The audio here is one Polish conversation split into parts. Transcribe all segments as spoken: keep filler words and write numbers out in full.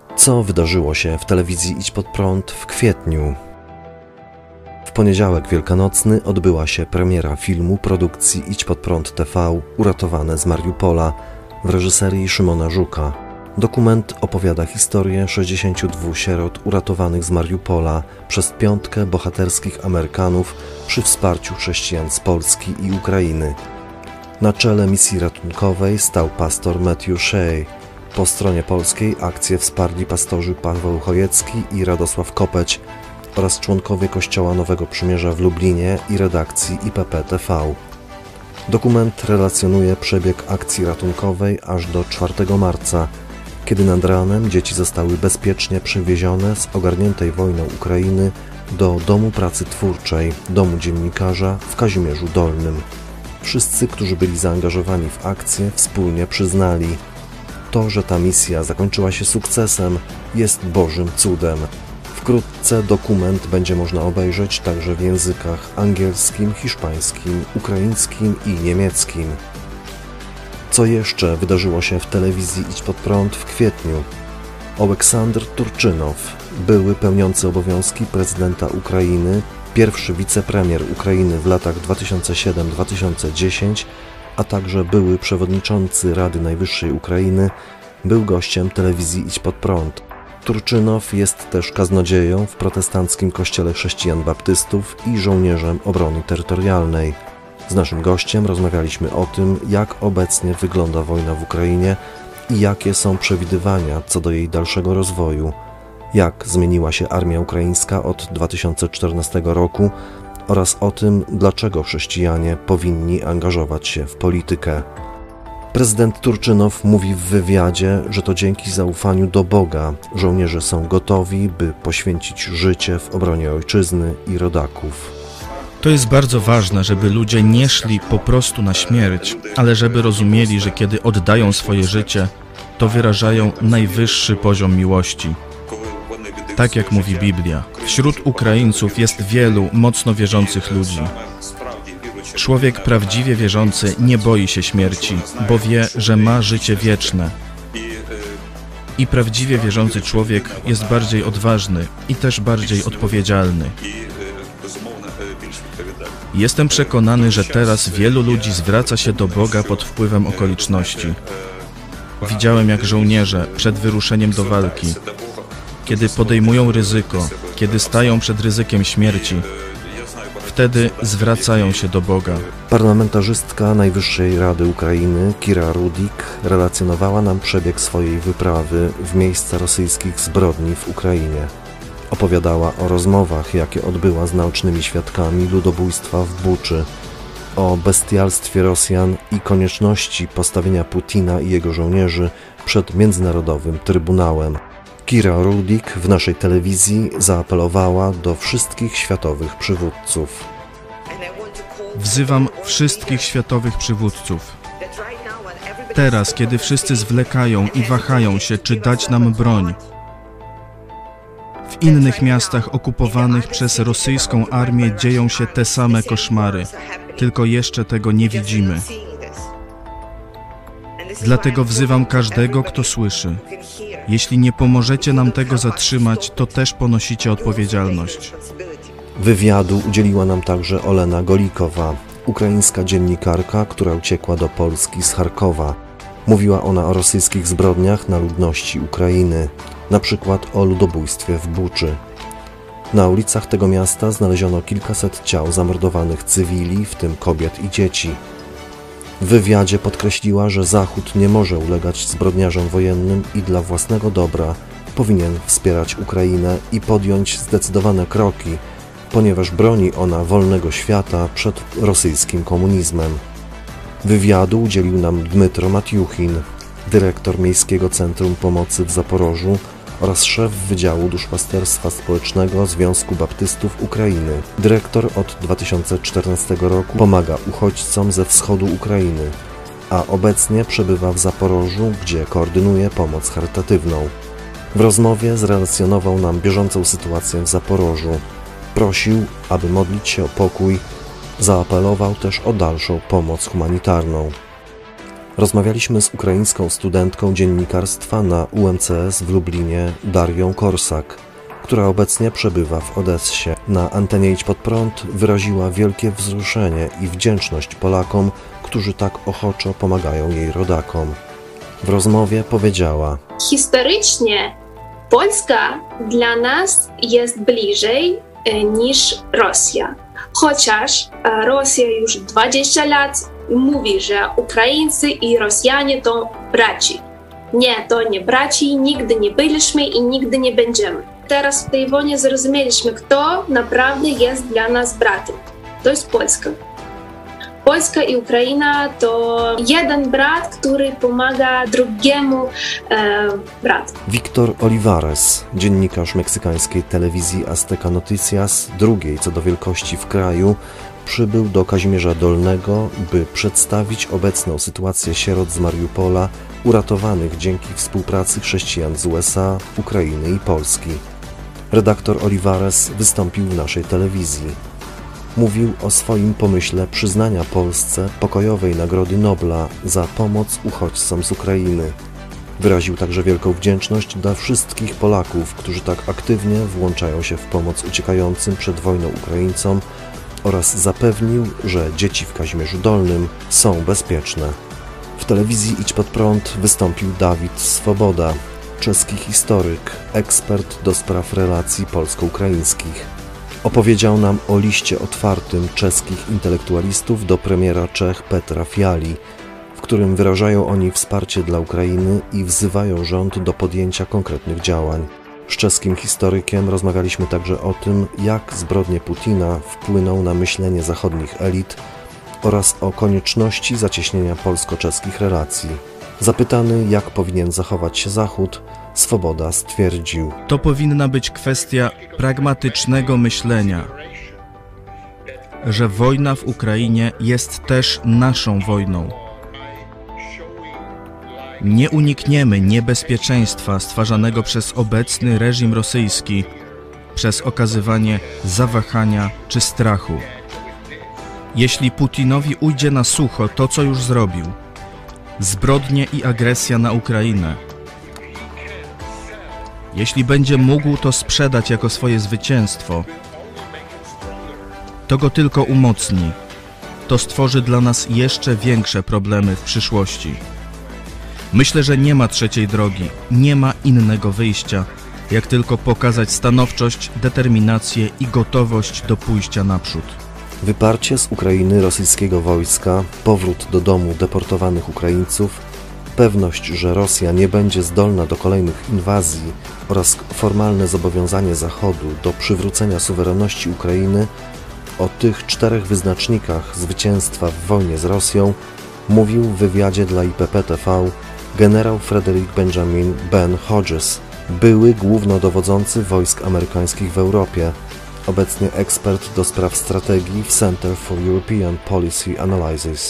Co wydarzyło się w telewizji Idź Pod Prąd w kwietniu? W poniedziałek wielkanocny odbyła się premiera filmu produkcji Idź Pod Prąd T V Uratowane z Mariupola w reżyserii Szymona Żuka. Dokument opowiada historię sześćdziesięciu dwóch sierot uratowanych z Mariupola przez piątkę bohaterskich Amerykanów przy wsparciu chrześcijan z Polski i Ukrainy. Na czele misji ratunkowej stał pastor Matthew Shea. Po stronie polskiej akcję wsparli pastorzy Paweł Chojecki i Radosław Kopeć oraz członkowie Kościoła Nowego Przymierza w Lublinie i redakcji I P P T V. Dokument relacjonuje przebieg akcji ratunkowej aż do czwartego marca, kiedy nad ranem dzieci zostały bezpiecznie przewiezione z ogarniętej wojną Ukrainy do Domu Pracy Twórczej, Domu Dziennikarza w Kazimierzu Dolnym. Wszyscy, którzy byli zaangażowani w akcję, wspólnie przyznali: to, że ta misja zakończyła się sukcesem, jest Bożym cudem. Wkrótce dokument będzie można obejrzeć także w językach angielskim, hiszpańskim, ukraińskim i niemieckim. Co jeszcze wydarzyło się w telewizji Idź Pod Prąd w kwietniu? Oleksandr Turczynow, były pełniący obowiązki prezydenta Ukrainy, pierwszy wicepremier Ukrainy w latach dwa tysiące siódmym do dwa tysiące dziesiątego, a także były przewodniczący Rady Najwyższej Ukrainy, był gościem telewizji Idź Pod Prąd. Turczynow jest też kaznodzieją w protestanckim kościele chrześcijan baptystów i żołnierzem obrony terytorialnej. Z naszym gościem rozmawialiśmy o tym, jak obecnie wygląda wojna w Ukrainie i jakie są przewidywania co do jej dalszego rozwoju, jak zmieniła się armia ukraińska od dwa tysiące czternastego roku oraz o tym, dlaczego chrześcijanie powinni angażować się w politykę. Prezydent Turczynow mówi w wywiadzie, że to dzięki zaufaniu do Boga żołnierze są gotowi, by poświęcić życie w obronie ojczyzny i rodaków. To jest bardzo ważne, żeby ludzie nie szli po prostu na śmierć, ale żeby rozumieli, że kiedy oddają swoje życie, to wyrażają najwyższy poziom miłości. Tak jak mówi Biblia, wśród Ukraińców jest wielu mocno wierzących ludzi. Człowiek prawdziwie wierzący nie boi się śmierci, bo wie, że ma życie wieczne. I prawdziwie wierzący człowiek jest bardziej odważny i też bardziej odpowiedzialny. Jestem przekonany, że teraz wielu ludzi zwraca się do Boga pod wpływem okoliczności. Widziałem, jak żołnierze przed wyruszeniem do walki, kiedy podejmują ryzyko, kiedy stają przed ryzykiem śmierci, wtedy zwracają się do Boga. Parlamentarzystka Najwyższej Rady Ukrainy Kira Rudik relacjonowała nam przebieg swojej wyprawy w miejsca rosyjskich zbrodni w Ukrainie. Opowiadała o rozmowach, jakie odbyła z naocznymi świadkami ludobójstwa w Buczy, o bestialstwie Rosjan i konieczności postawienia Putina i jego żołnierzy przed Międzynarodowym Trybunałem. Kira Rudik w naszej telewizji zaapelowała do wszystkich światowych przywódców. Wzywam wszystkich światowych przywódców. Teraz, kiedy wszyscy zwlekają i wahają się, czy dać nam broń, w innych miastach okupowanych przez rosyjską armię dzieją się te same koszmary, tylko jeszcze tego nie widzimy. Dlatego wzywam każdego, kto słyszy. Jeśli nie pomożecie nam tego zatrzymać, to też ponosicie odpowiedzialność. Wywiadu udzieliła nam także Olena Golikowa, ukraińska dziennikarka, która uciekła do Polski z Charkowa. Mówiła ona o rosyjskich zbrodniach na ludności Ukrainy, na przykład o ludobójstwie w Buczy. Na ulicach tego miasta znaleziono kilkaset ciał zamordowanych cywili, w tym kobiet i dzieci. W wywiadzie podkreśliła, że Zachód nie może ulegać zbrodniarzom wojennym i dla własnego dobra powinien wspierać Ukrainę i podjąć zdecydowane kroki, ponieważ broni ona wolnego świata przed rosyjskim komunizmem. Wywiadu udzielił nam Dmytro Matiuchin, dyrektor Miejskiego Centrum Pomocy w Zaporożu oraz szef Wydziału Duszpasterstwa Społecznego Związku Baptystów Ukrainy. Dyrektor od dwa tysiące czternastego roku pomaga uchodźcom ze wschodu Ukrainy, a obecnie przebywa w Zaporożu, gdzie koordynuje pomoc charytatywną. W rozmowie zrelacjonował nam bieżącą sytuację w Zaporożu. Prosił, aby modlić się o pokój, zaapelował też o dalszą pomoc humanitarną. Rozmawialiśmy z ukraińską studentką dziennikarstwa na U M C S w Lublinie, Darią Korsak, która obecnie przebywa w Odessie. Na antenie Idź Pod Prąd wyraziła wielkie wzruszenie i wdzięczność Polakom, którzy tak ochoczo pomagają jej rodakom. W rozmowie powiedziała: historycznie Polska dla nas jest bliżej niż Rosja. Chociaż Rosja już dwadzieścia lat mówi, że Ukraińcy i Rosjanie to braci. Nie, to nie braci, nigdy nie byliśmy i nigdy nie będziemy. Teraz w tej wojnie zrozumieliśmy, kto naprawdę jest dla nas bratem. To jest Polska. Polska i Ukraina to jeden brat, który pomaga drugiemu e, bratu. Víctor Olivares, dziennikarz meksykańskiej telewizji Azteca Noticias, drugiej co do wielkości w kraju, przybył do Kazimierza Dolnego, by przedstawić obecną sytuację sierot z Mariupola, uratowanych dzięki współpracy chrześcijan z U S A, Ukrainy i Polski. Redaktor Olivares wystąpił w naszej telewizji. Mówił o swoim pomyśle przyznania Polsce pokojowej Nagrody Nobla za pomoc uchodźcom z Ukrainy. Wyraził także wielką wdzięczność dla wszystkich Polaków, którzy tak aktywnie włączają się w pomoc uciekającym przed wojną Ukraińcom, oraz zapewnił, że dzieci w Kazimierzu Dolnym są bezpieczne. W telewizji Idź Pod Prąd wystąpił Dawid Swoboda, czeski historyk, ekspert do spraw relacji polsko-ukraińskich. Opowiedział nam o liście otwartym czeskich intelektualistów do premiera Czech Petra Fiali, w którym wyrażają oni wsparcie dla Ukrainy i wzywają rząd do podjęcia konkretnych działań. Z czeskim historykiem rozmawialiśmy także o tym, jak zbrodnie Putina wpłyną na myślenie zachodnich elit oraz o konieczności zacieśnienia polsko-czeskich relacji. Zapytany, jak powinien zachować się Zachód, Swoboda stwierdził: to powinna być kwestia pragmatycznego myślenia, że wojna w Ukrainie jest też naszą wojną. Nie unikniemy niebezpieczeństwa stwarzanego przez obecny reżim rosyjski przez okazywanie zawahania czy strachu. Jeśli Putinowi ujdzie na sucho to, co już zrobił, zbrodnie i agresja na Ukrainę, jeśli będzie mógł to sprzedać jako swoje zwycięstwo, to go tylko umocni. To stworzy dla nas jeszcze większe problemy w przyszłości. Myślę, że nie ma trzeciej drogi, nie ma innego wyjścia, jak tylko pokazać stanowczość, determinację i gotowość do pójścia naprzód. Wyparcie z Ukrainy rosyjskiego wojska, powrót do domu deportowanych Ukraińców, pewność, że Rosja nie będzie zdolna do kolejnych inwazji oraz formalne zobowiązanie Zachodu do przywrócenia suwerenności Ukrainy, o tych czterech wyznacznikach zwycięstwa w wojnie z Rosją mówił w wywiadzie dla I P P T V generał Frederick Benjamin Ben Hodges, były głównodowodzący wojsk amerykańskich w Europie, obecnie ekspert do spraw strategii w Center for European Policy Analysis.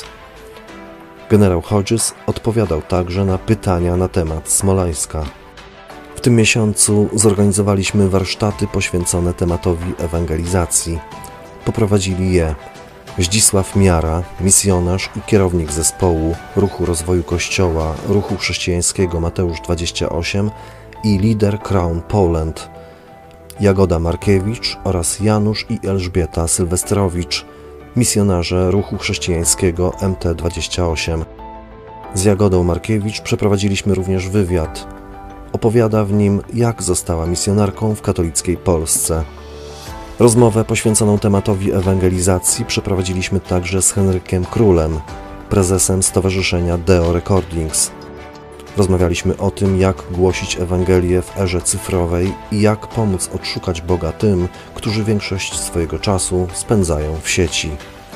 Generał Hodges odpowiadał także na pytania na temat Smoleńska. W tym miesiącu zorganizowaliśmy warsztaty poświęcone tematowi ewangelizacji. Poprowadzili je Zdzisław Miara, misjonarz i kierownik zespołu Ruchu Rozwoju Kościoła Ruchu Chrześcijańskiego Mateusz dwadzieścia osiem i lider Crown Poland, Jagoda Markiewicz oraz Janusz i Elżbieta Sylwestrowicz, misjonarze Ruchu Chrześcijańskiego M T dwadzieścia osiem. Z Jagodą Markiewicz przeprowadziliśmy również wywiad. Opowiada w nim, jak została misjonarką w katolickiej Polsce. Rozmowę poświęconą tematowi ewangelizacji przeprowadziliśmy także z Henrykiem Królem, prezesem Stowarzyszenia Deo Recordings. Rozmawialiśmy o tym, jak głosić Ewangelię w erze cyfrowej i jak pomóc odszukać Boga tym, którzy większość swojego czasu spędzają w sieci.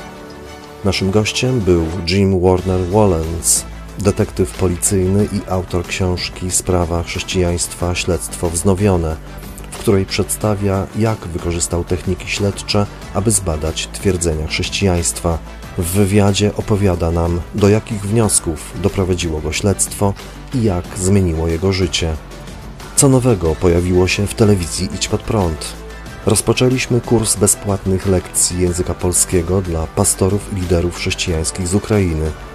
Naszym gościem był Jim Warner Wollens, detektyw policyjny i autor książki Sprawa chrześcijaństwa – śledztwo wznowione, w której przedstawia, jak wykorzystał techniki śledcze, aby zbadać twierdzenia chrześcijaństwa. W wywiadzie opowiada nam, do jakich wniosków doprowadziło go śledztwo i jak zmieniło jego życie. Co nowego pojawiło się w telewizji Idź Pod Prąd? Rozpoczęliśmy kurs bezpłatnych lekcji języka polskiego dla pastorów i liderów chrześcijańskich z Ukrainy.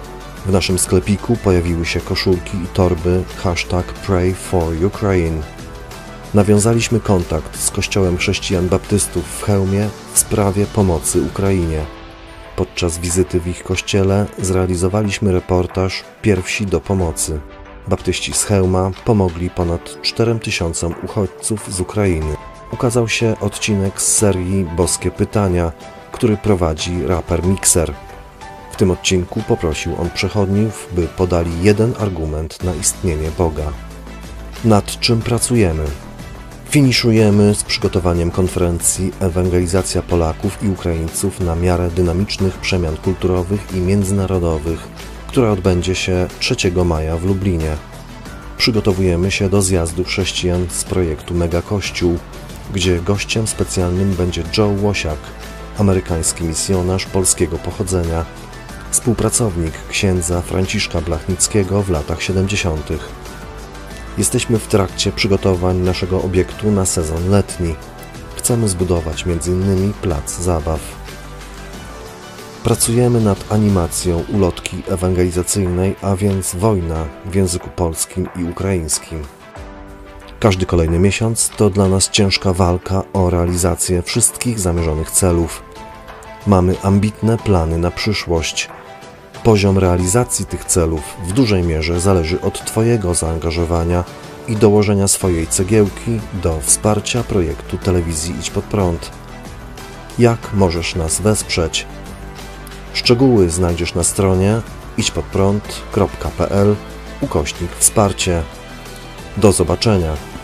W naszym sklepiku pojawiły się koszulki i torby hashtag Pray for Ukraine. Nawiązaliśmy kontakt z Kościołem Chrześcijan Baptystów w Chełmie w sprawie pomocy Ukrainie. Podczas wizyty w ich kościele zrealizowaliśmy reportaż Pierwsi do pomocy. Baptyści z Chełma pomogli ponad czterem tysiącom uchodźców z Ukrainy. Ukazał się odcinek z serii Boskie Pytania, który prowadzi raper Mikser. W tym odcinku poprosił on przechodniów, by podali jeden argument na istnienie Boga. Nad czym pracujemy? Finiszujemy z przygotowaniem konferencji Ewangelizacja Polaków i Ukraińców na miarę dynamicznych przemian kulturowych i międzynarodowych, która odbędzie się trzeciego maja w Lublinie. Przygotowujemy się do zjazdu chrześcijan z projektu Mega Kościół, gdzie gościem specjalnym będzie Joe Łosiak, amerykański misjonarz polskiego pochodzenia, współpracownik księdza Franciszka Blachnickiego w latach siedemdziesiątych. Jesteśmy w trakcie przygotowań naszego obiektu na sezon letni. Chcemy zbudować między innymi plac zabaw. Pracujemy nad animacją ulotki ewangelizacyjnej, a więc wojna w języku polskim i ukraińskim. Każdy kolejny miesiąc to dla nas ciężka walka o realizację wszystkich zamierzonych celów. Mamy ambitne plany na przyszłość. Poziom realizacji tych celów w dużej mierze zależy od Twojego zaangażowania i dołożenia swojej cegiełki do wsparcia projektu telewizji Idź Pod Prąd. Jak możesz nas wesprzeć? Szczegóły znajdziesz na stronie idźpodprąd kropka p l ukośnik wsparcie. Do zobaczenia!